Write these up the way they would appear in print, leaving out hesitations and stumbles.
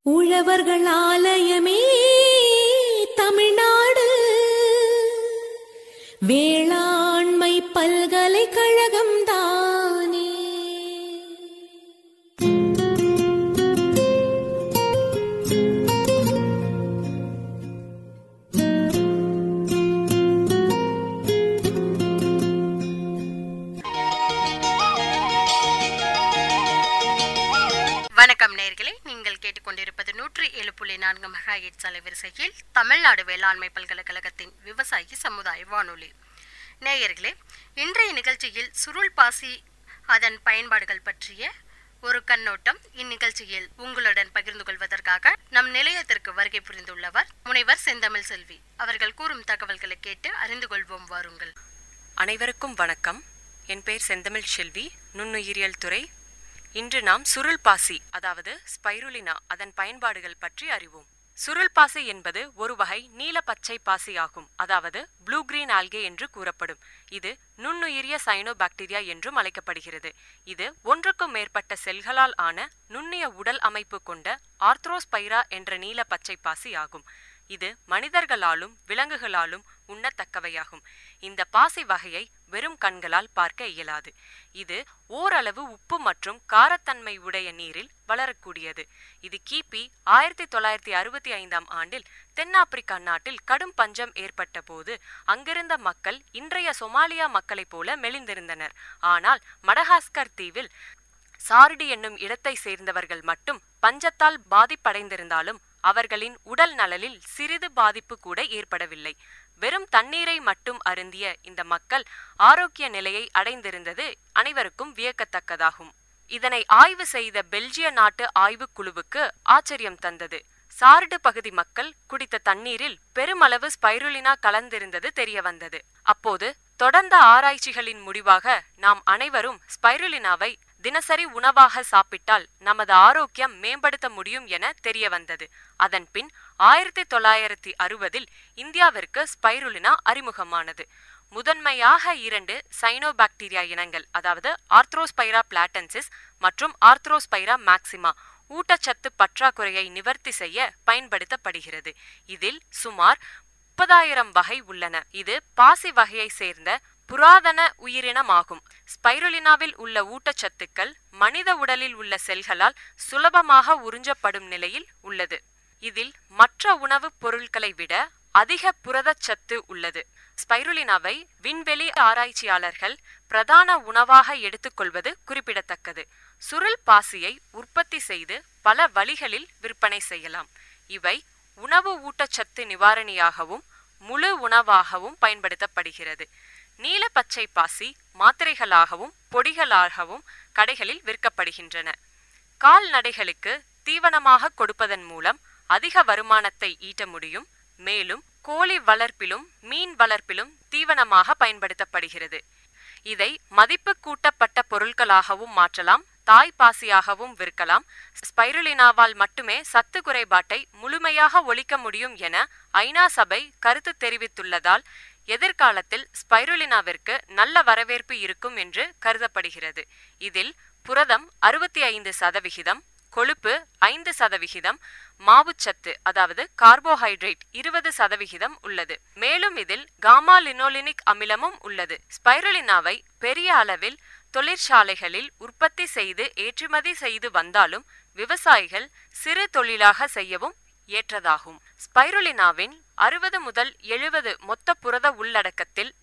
உழவர்கள் ஆலயமே தமிழ்நாடு வேளாண்மை பல்கலைக்கழகம் தானே. வணக்கம் நேயர்களே, நீங்கள் கேட்டுக்கொண்டிருப்பது 107.4 மெகாஹெர்ட்ஸ் அலைவரிசையில் தமிழ்நாடு வேளாண்மை பல்கலைக்கழகத்தின் விவசாயி சமுதாய வானொலி. நேயர்களே, இன்றைய நிகழ்ச்சியில் சுருள் பாசி அதன் பயன்பாடுகள் பற்றிய ஒரு கண்ணோட்டம் இந்நிகழ்ச்சியில் உங்களுடன் பகிர்ந்து கொள்வதற்காக நம் நிலையத்திற்கு வருகை புரிந்துள்ளவர் முனைவர் செந்தமிழ் செல்வி. அவர்கள் கூறும் தகவல்களை கேட்டு அறிந்து கொள்வோம் வாருங்கள். அனைவருக்கும் வணக்கம். என் பெயர் செந்தமிழ் செல்வி, நுண்ணுயிரியல் துறை. இன்று நாம் சுருள் பாசி அதாவது ஸ்பைருலினா அதன் பயன்பாடுகள் பற்றி அறிவோம். சுருள் பாசி என்பது ஒரு வகை நீல பச்சை பாசி ஆகும், அதாவது ப்ளூ கிரீன் ஆல்கே என்று கூறப்படும். இது நுண்ணுயிரிய சைனோபாக்டீரியா என்றும் அழைக்கப்படுகிறது. இது ஒன்றுக்கும் மேற்பட்ட செல்களால் ஆன நுண்ணிய உடல் அமைப்பு கொண்ட ஆர்த்ரோஸ்பைரா என்ற நீல பச்சை பாசி ஆகும். இது மனிதர்களாலும் விலங்குகளாலும் உண்ணத்தக்கவையாகும். இந்த பாசி வகையை வெறும் கண்களால் பார்க்க இயலாது. இது ஓரளவு உப்பு மற்றும் காரத்தன்மை உடைய நீரில் வளரக்கூடியது. இது கிபி 1965 ஆண்டில் தென்னாப்பிரிக்கா நாட்டில் கடும் பஞ்சம் ஏற்பட்ட போது அங்கிருந்த மக்கள் இன்றைய சொமாலியா மக்களைப் போல மெலிந்திருந்தனர். ஆனால் மடகாஸ்கர் தீவில் சார்டி என்னும் இடத்தை சேர்ந்தவர்கள் மட்டும் பஞ்சத்தால் பாதிப்படைந்திருந்தாலும் அவர்களின் உடல் நலனில் சிறிது பாதிப்பு கூட ஏற்படவில்லை. வெறும் தண்ணீரை மட்டும் அருந்திய இந்த மக்கள் ஆரோக்கிய நிலையை அடைந்திருந்தது அனைவருக்கும் வியக்கத்தக்கதாகும். இதனை ஆய்வு செய்த பெல்ஜிய நாட்டு ஆய்வுக் குழுவுக்கு ஆச்சரியம் தந்தது. சார்டு பகுதி மக்கள் குடித்த தண்ணீரில் பெருமளவு ஸ்பைருலினா கலந்திருந்தது தெரிய வந்தது. அப்போது தொடர்ந்த ஆராய்ச்சிகளின் முடிவாக நாம் அனைவரும் ஸ்பைருலினாவை தினசரி உணவாக சாப்பிட்டால் நமது ஆரோக்கியம் மேம்படுத்த முடியும் என தெரிய வந்தது. அதன் பின் 1960 இந்தியாவிற்கு ஸ்பைருலினா அறிமுகமானது. முதன்மையாக 2 சைனோபாக்டீரியா இனங்கள், அதாவது ஆர்த்ரோஸ்பைரா பிளாட்டன்சிஸ் மற்றும் ஆர்த்ரோஸ்பைரா மேக்சிமா ஊட்டச்சத்து பற்றாக்குறையை நிவர்த்தி செய்ய பயன்படுத்தப்படுகிறது. இதில் சுமார் 30,000 வகை உள்ளன. இது பாசி வகையை சேர்ந்த புராதன உயிரினமாகும். ஸ்பைருலினாவில் உள்ள ஊட்டச்சத்துக்கள் மனித உடலில் உள்ள செல்களால் சுலபமாக உறிஞ்சப்படும் நிலையில் உள்ளது. இதில் மற்ற உணவுப் பொருட்களை விட அதிக புரதச்சத்து உள்ளது. ஸ்பைருலினாவை விண்வெளி ஆராய்ச்சியாளர்கள் பிரதான உணவாக எடுத்துக்கொள்வது குறிப்பிடத்தக்கது. சுருள் பாசியை உற்பத்தி செய்து பல வழிகளில் விற்பனை செய்யலாம். இவை உணவு ஊட்டச்சத்து நிவாரணியாகவும் முழு உணவாகவும் பயன்படுத்தப்படுகிறது. நீல பச்சை பாசி மாத்திரைகளாகவும் பொடிகளாகவும் கடைகளில் விற்கப்படுகின்றன. கால்நடைகளுக்கு தீவனமாக கொடுப்பதன் மூலம் அதிக வருமானத்தை ஈட்ட முடியும். மேலும் கோழி வளர்ப்பிலும் மீன் வளர்ப்பிலும் தீவனமாக பயன்படுத்தப்படுகிறது. இதை மதிப்பு கூட்டப்பட்ட பொருட்களாகவும் மாற்றலாம், தாய் பாசியாகவும் விற்கலாம். ஸ்பைருலினாவால் மட்டுமே சத்து குறைபாட்டை முழுமையாக ஒழிக்க முடியும் என ஐநா சபை கருத்து தெரிவித்துள்ளதால் எதிர்காலத்தில் ஸ்பைருலினாவிற்கு நல்ல வரவேற்பு இருக்கும் என்று கருதப்படுகிறது. இதில் புரதம் 65%, கொழுப்பு 5%, மாவுச்சத்து அதாவது கார்போஹைட்ரேட் 20% உள்ளது. மேலும் இதில் காமா லினோலினிக் அமிலமும் உள்ளது. ஸ்பைருலினாவை பெரிய அளவில் தொழிற்சாலைகளில் உற்பத்தி செய்து ஏற்றுமதி செய்து வந்தாலும் விவசாயிகள் சிறு தொழிலாக செய்யவும் ஏற்றதாகும். ஸ்பைருலினாவின் 60 முதல் 70 மொத்த புரத உள்ளடக்கத்தில்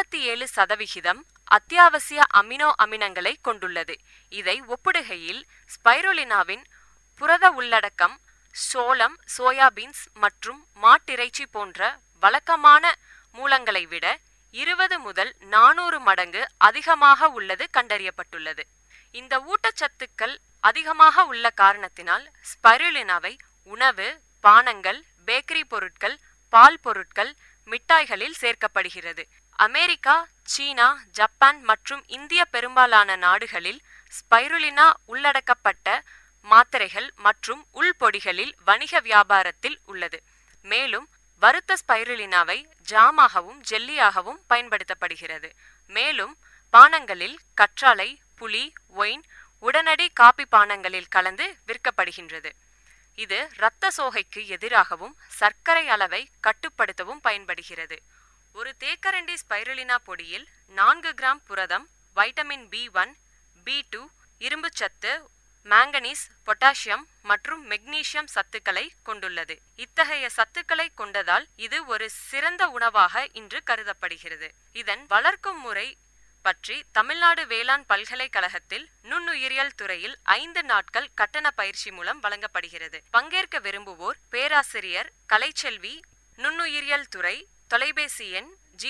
47% அத்தியாவசிய அமினோ அமிலங்களை கொண்டுள்ளது. இதை ஒப்பிடுகையில் ஸ்பைருலினாவின் புரத உள்ளடக்கம் சோளம், சோயாபீன்ஸ் மற்றும் மாட்டிறைச்சி போன்ற வழக்கமான மூலங்களை விட 20 முதல் 400 மடங்கு அதிகமாக உள்ளது கண்டறியப்பட்டுள்ளது. இந்த ஊட்டச்சத்துக்கள் அதிகமாக உள்ள காரணத்தினால் ஸ்பைருலினாவை உணவு, பானங்கள், பேக்கரி பொருட்கள், பால் பொருட்கள், மிட்டாய்களில் சேர்க்கப்படுகிறது. அமெரிக்கா, சீனா, ஜப்பான் மற்றும் இந்திய பெரும்பாலான நாடுகளில் ஸ்பைருலினா உள்ளடக்கப்பட்ட மாத்திரைகள் மற்றும் உள்பொடிகளில் வணிக வியாபாரத்தில் உள்ளது. மேலும் வறுத்த ஸ்பைருலினாவை ஜாமாகவும் ஜெல்லியாகவும் பயன்படுத்தப்படுகிறது. மேலும் பானங்களில் கற்றாழை, புளி, ஒயின், உடனடி காபி பானங்களில் கலந்து விற்கப்படுகின்றது. இது இரத்த சோகைக்கு எதிராகவும் சர்க்கரை அளவை கட்டுப்படுத்தவும் பயன்படுகிறது. ஒரு தேக்கரண்டி ஸ்பைருலினா பொடியில் 4 கிராம் புரதம், வைட்டமின் B1, B2, இரும்புச்சத்து, மாங்கனீஸ், பொட்டாசியம் மற்றும் மெக்னீசியம் சத்துக்களை கொண்டுள்ளது. இத்தகைய சத்துக்களை கொண்டதால் இது ஒரு சிறந்த உணவாக இன்று கருதப்படுகிறது. இதன் வளர்க்கும் முறை பற்றி தமிழ்நாடு வேளாண் பல்கலைக்கழகத்தில் நுண்ணுயிரியல் துறையில் 5 நாட்கள் கட்டண பயிற்சி மூலம் வழங்கப்படுகிறது. பங்கேற்க விரும்புவோர் பேராசிரியர் கலைச்செல்வி, நுண்ணுயிரியல் துறை, தொலைபேசி எண்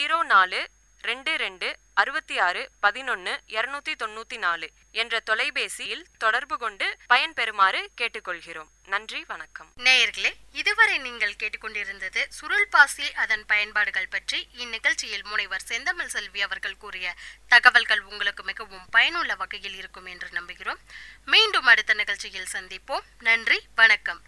0422661194 என்ற தொலைபேசியில் தொடர்பு கொண்டு பயன்பெறுமாறு கேட்டுக்கொள்கிறோம். நன்றி, வணக்கம். நேயர்களே, இதுவரை நீங்கள் கேட்டுக்கொண்டிருந்தது சுருள் பாசி, அதன் பயன்பாடுகள் பற்றி. இந்நிகழ்ச்சியில் முனைவர் செந்தமிழ் செல்வி அவர்கள் கூறிய தகவல்கள் உங்களுக்கு மிகவும் பயனுள்ள வகையில் இருக்கும் என்று நம்புகிறோம். மீண்டும் அடுத்த நிகழ்ச்சியில் சந்திப்போம். நன்றி, வணக்கம்.